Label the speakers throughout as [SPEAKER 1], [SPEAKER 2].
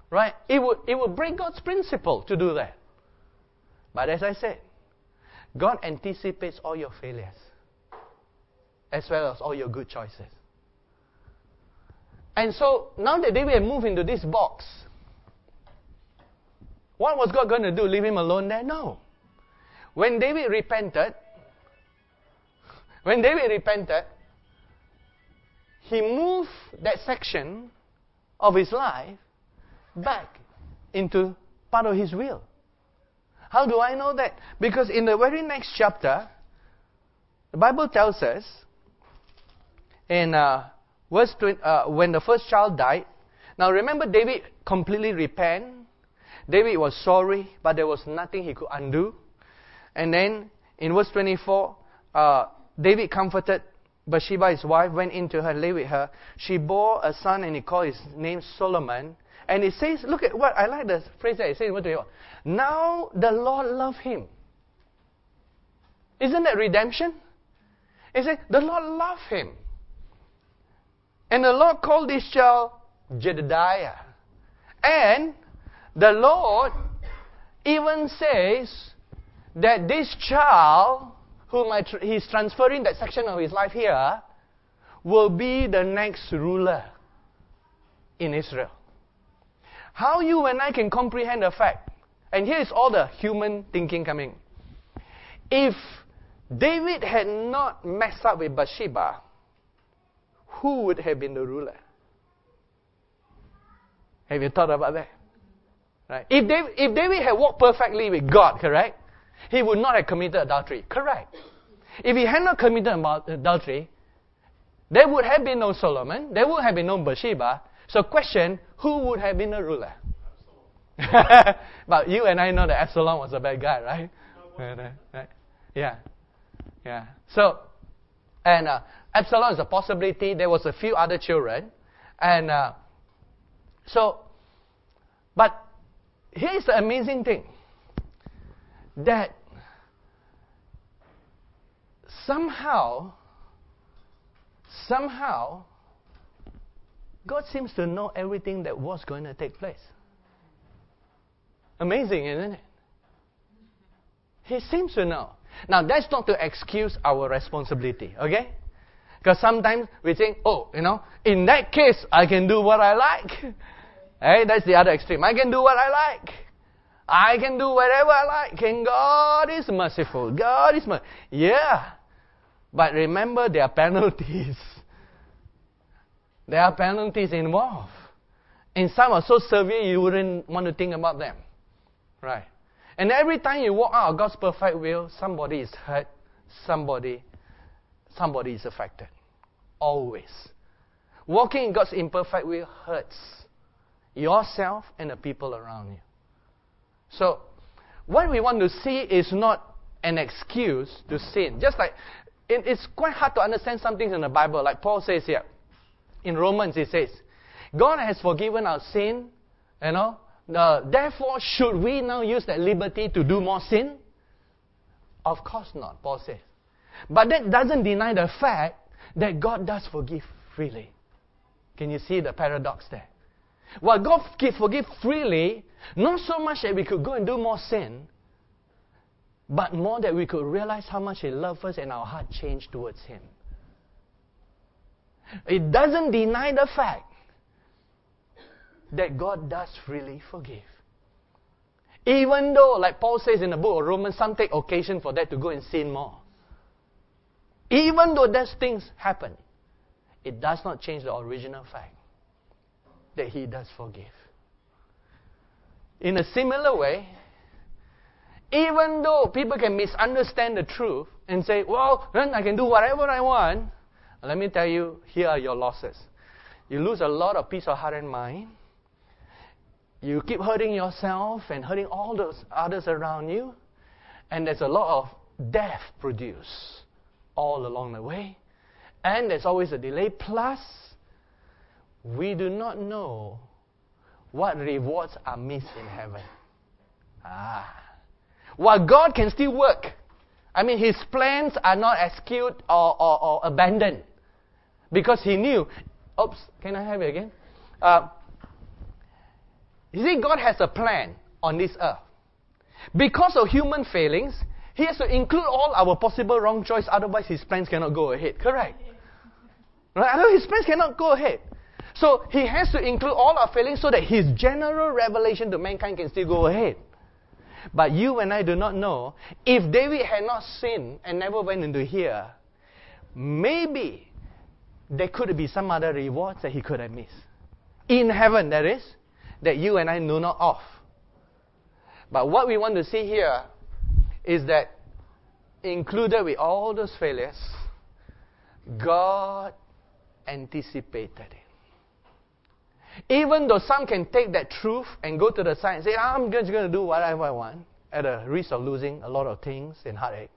[SPEAKER 1] Right? It would break God's principle to do that. But as I said, God anticipates all your failures, as well as all your good choices. And so, now that David had moved into this box, what was God going to do? Leave him alone there? No. When David repented, he moved that section of his life back into part of his will. How do I know that? Because in the very next chapter, the Bible tells us, in verse 20, when the first child died. Now remember, David completely repented. David was sorry, but there was nothing he could undo. And then in verse 24, David comforted Bathsheba, his wife, went in to her, lay with her. She bore a son, and he called his name Solomon. And it says, look at what, I like the phrase that it says in verse 24. Now the Lord loved him. Isn't that redemption? It says, the Lord loved him. And the Lord called this child Jedediah. And the Lord even says that this child, whom he's transferring that section of his life here, will be the next ruler in Israel. How you and I can comprehend the fact, and here is all the human thinking coming. If David had not messed up with Bathsheba, who would have been the ruler? Have you thought about that? Right? If David had walked perfectly with God, correct? He would not have committed adultery, correct? If he had not committed adultery, there would have been no Solomon, there would have been no Bathsheba. So question, who would have been the ruler? But you and I know that Absalom was a bad guy, right? Right? Yeah. So, and Absalom is a possibility. There was a few other children. And but here's the amazing thing. That somehow, God seems to know everything that was going to take place. Amazing, isn't it? He seems to know. Now, that's not to excuse our responsibility, okay? Because sometimes we think, in that case, I can do what I like. Hey, that's the other extreme. I can do what I like. I can do whatever I like. And God is merciful. God is merciful. Yeah. But remember, there are penalties. There are penalties involved. And some are so severe you wouldn't want to think about them. Right. And every time you walk out of God's perfect will, somebody is hurt. Somebody is affected. Always. Walking in God's imperfect will hurts yourself and the people around you. So, what we want to see is not an excuse to sin. Just like, it's quite hard to understand some things in the Bible. Like Paul says here, in Romans he says, God has forgiven our sin, therefore should we now use that liberty to do more sin? Of course not, Paul says. But that doesn't deny the fact that God does forgive freely. Can you see the paradox there? Well, God forgive freely, not so much that we could go and do more sin, but more that we could realize how much He loves us and our heart changed towards Him. It doesn't deny the fact that God does freely forgive. Even though, like Paul says in the book of Romans, some take occasion for that to go and sin more. Even though those things happen, it does not change the original fact that He does forgive. In a similar way, even though people can misunderstand the truth and say, well, then I can do whatever I want, let me tell you, here are your losses. You lose a lot of peace of heart and mind. You keep hurting yourself and hurting all those others around you. And there's a lot of death produced all along the way. And there's always a delay. Plus, we do not know what rewards are missed in heaven. While God can still work. I mean, His plans are not skewed or abandoned. Because He knew. Oops, can I have it again? You see, God has a plan on this earth. Because of human failings, He has to include all our possible wrong choice, otherwise His plans cannot go ahead. Correct? Right? Otherwise His plans cannot go ahead. So He has to include all our failings so that His general revelation to mankind can still go ahead. But you and I do not know, if David had not sinned and never went into here, maybe there could be some other rewards that he could have missed. In heaven, that is, that you and I know not of. But what we want to see here is that included with all those failures, God anticipated it. Even though some can take that truth and go to the side and say, I'm just going to do whatever I want, at the risk of losing a lot of things and heartache,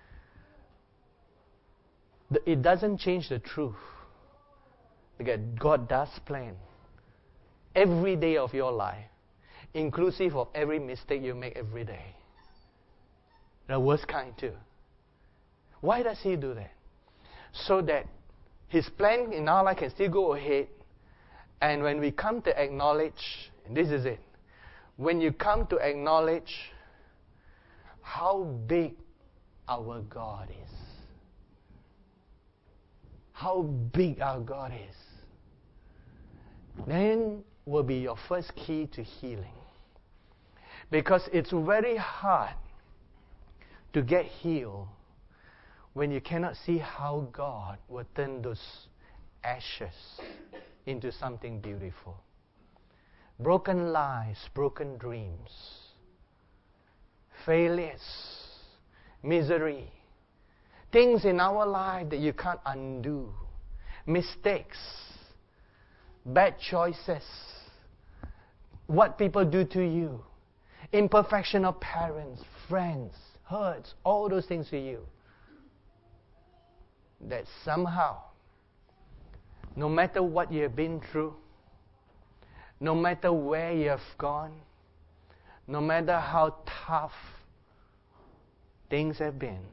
[SPEAKER 1] it doesn't change the truth. Because God does plan every day of your life, inclusive of every mistake you make every day. The worst kind too. Why does He do that? So that His plan in our life can still go ahead. And when we come to acknowledge, and this is it, when you come to acknowledge how big our God is, how big our God is, then will be your first key to healing. Because it's very hard to get healed when you cannot see how God will turn those ashes into something beautiful. Broken lives, broken dreams, failures, misery, things in our life that you can't undo, mistakes, bad choices, what people do to you, imperfection of parents, friends, hurts, all those things to you. That somehow, no matter what you have been through, no matter where you have gone, no matter how tough things have been,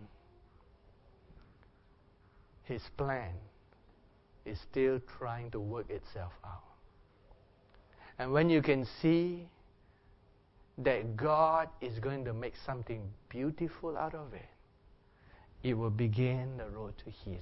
[SPEAKER 1] His plan is still trying to work itself out. And when you can see that God is going to make something beautiful out of it, it will begin the road to healing.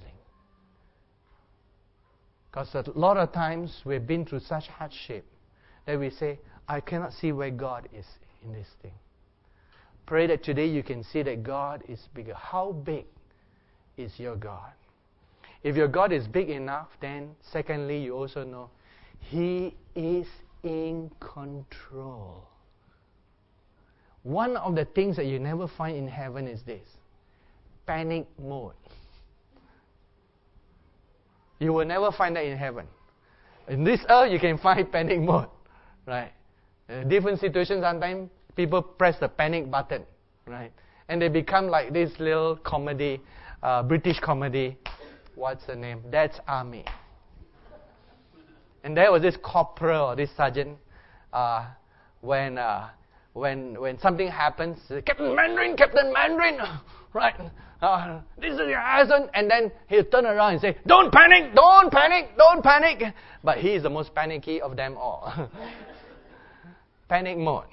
[SPEAKER 1] Because a lot of times we've been through such hardship that we say, I cannot see where God is in this thing. Pray that today you can see that God is bigger. How big is your God? If your God is big enough, then secondly, you also know He is in control. One of the things that you never find in heaven is this: panic mode. You will never find that in heaven. In this earth, you can find panic mode, right? In different situations, sometimes people press the panic button, right? And they become like this little comedy, British comedy. What's the name? That's Army. And there was this corporal or this sergeant, when something happens, Captain Mandarin, right? This is your husband. And then he'll turn around and say, don't panic, don't panic, don't panic. But he is the most panicky of them all. Panic mode.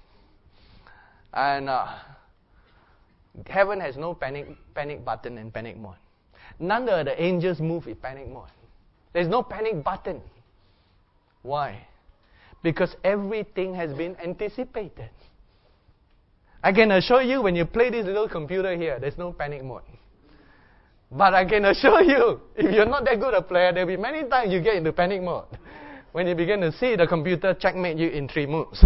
[SPEAKER 1] And heaven has no panic button and panic mode. None of the angels move in panic mode. There's no panic button. Why? Because everything has been anticipated. I can assure you, when you play this little computer here, there's no panic mode. But I can assure you, if you're not that good a player, there'll be many times you get into panic mode. When you begin to see the computer checkmate you in 3 moves.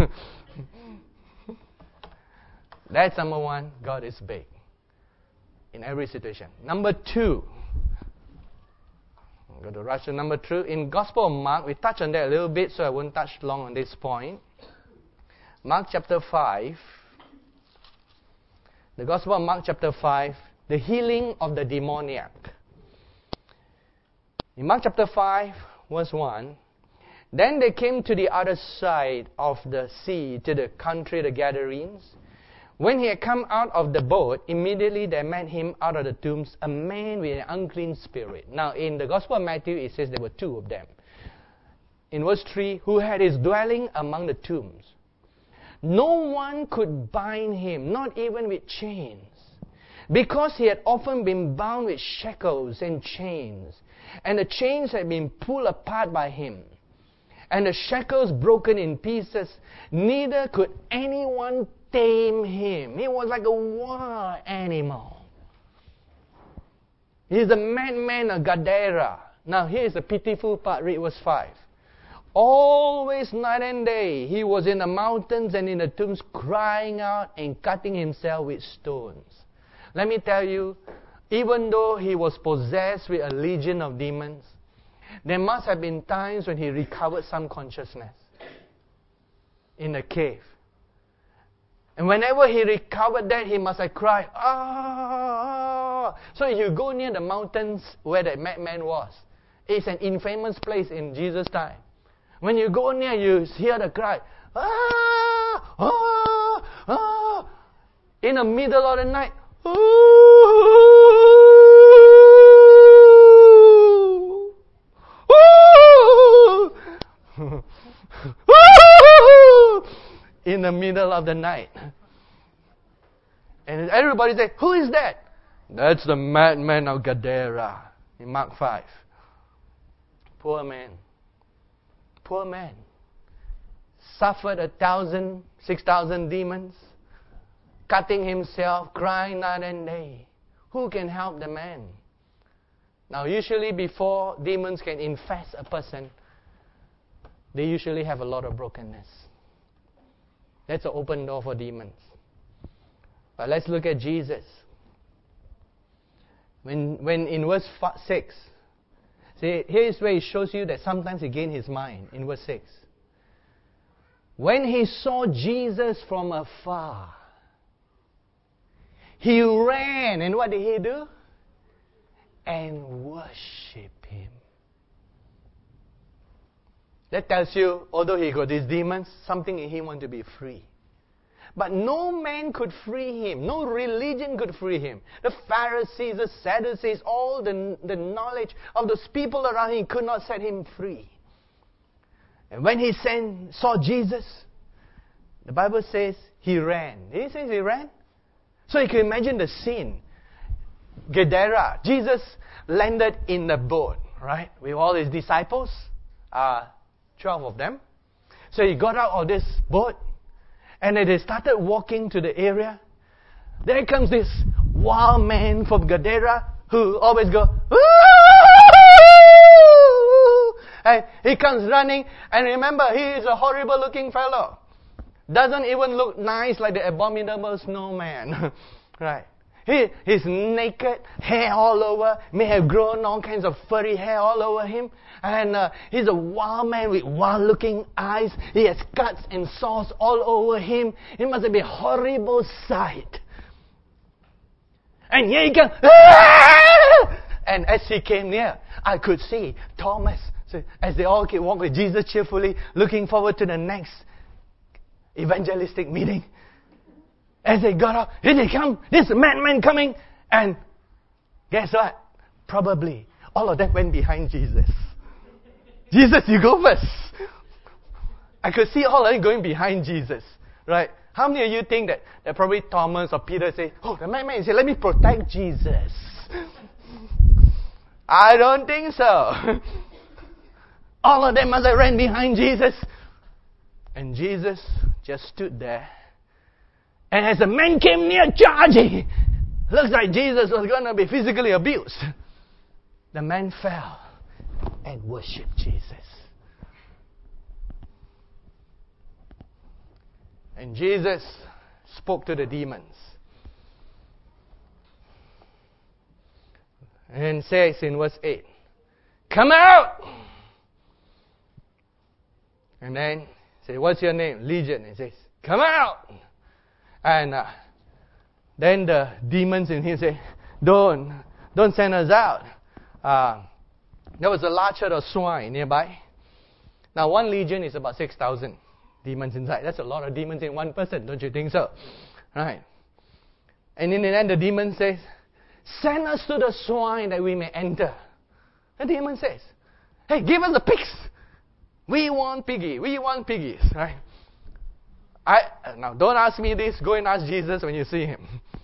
[SPEAKER 1] That's number one, God is big. In every situation. Number two, I'm going to rush to number 2. In Gospel of Mark, we touched on that a little bit, so I won't touch long on this point. Mark chapter 5. The Gospel of Mark chapter 5, the healing of the demoniac. In Mark chapter 5, verse 1, then they came to the other side of the sea, to the country, the Gadarenes. When he had come out of the boat, immediately there met him out of the tombs a man with an unclean spirit. Now, in the Gospel of Matthew, it says there were 2 of them. In verse 3, who had his dwelling among the tombs. No one could bind him, not even with chains, because he had often been bound with shackles and chains, and the chains had been pulled apart by him, and the shackles broken in pieces. Neither could anyone tame him. He was like a wild animal. He's the madman of Gadara. Now here's the pitiful part. Read verse 5. Always night and day he was in the mountains and in the tombs, crying out and cutting himself with stones. Let me tell you, even though he was possessed with a legion of demons, there must have been times when he recovered some consciousness in the cave. And whenever he recovered that, he must have cried, ah! So if you go near the mountains where that madman was, it's an infamous place in Jesus' time. When you go near, you hear the cry, ah! Ah! Ah! In the middle of the night, in the middle of the night. And everybody says, who is that? That's the madman of Gadara in Mark 5. Poor man. Poor man. Suffered 6,000 demons, cutting himself, crying night and day. Who can help the man? Now, usually before demons can infest a person, they usually have a lot of brokenness. That's an open door for demons. But let's look at Jesus. When in verse 6, see, here's where he shows you that sometimes he gained his mind, in verse 6. When he saw Jesus from afar, he ran, and what did he do? And worshiped him. That tells you, although he got these demons, something in him wanted to be free. But no man could free him. No religion could free him. The Pharisees, the Sadducees, all the knowledge of those people around him could not set him free. And when he saw Jesus, the Bible says he ran. Did it say he ran? So you can imagine the scene. Gadara, Jesus landed in the boat, right? With all his disciples, 12 of them. So he got out of this boat, and then they started walking to the area. There comes this wild man from Gadara who always goes, and he comes running, and remember, he is a horrible looking fellow. Doesn't even look nice like the abominable snowman. Right. He's naked, hair all over, may have grown all kinds of furry hair all over him. And he's a wild man with wild-looking eyes. He has cuts and sores all over him. It must be a horrible sight. And here he comes. Ah! And as he came near, I could see Thomas, as they all walk with Jesus cheerfully, looking forward to the next evangelistic meeting. As they got up, here they come, this madman coming, and guess what? Probably all of them went behind Jesus. Jesus, you go first. I could see all of them going behind Jesus, right? How many of you think that probably Thomas or Peter say, oh, the madman said, let me protect Jesus? I don't think so. All of them must have ran behind Jesus. And Jesus just stood there. And as the man came near charging, looks like Jesus was going to be physically abused. The man fell and worshipped Jesus. And Jesus spoke to the demons. And says in verse 8, come out! And then say, what's your name? Legion. He says, come out! And then the demons in him say, don't send us out. There was a large herd of swine nearby. Now, one legion is about 6,000 demons inside. That's a lot of demons in one person, don't you think so? Right. And in the end, the demon says, send us to the swine that we may enter. The demon says, hey, give us the pigs. We want piggy. We want piggies. Right? Now, don't ask me this. Go and ask Jesus when you see him.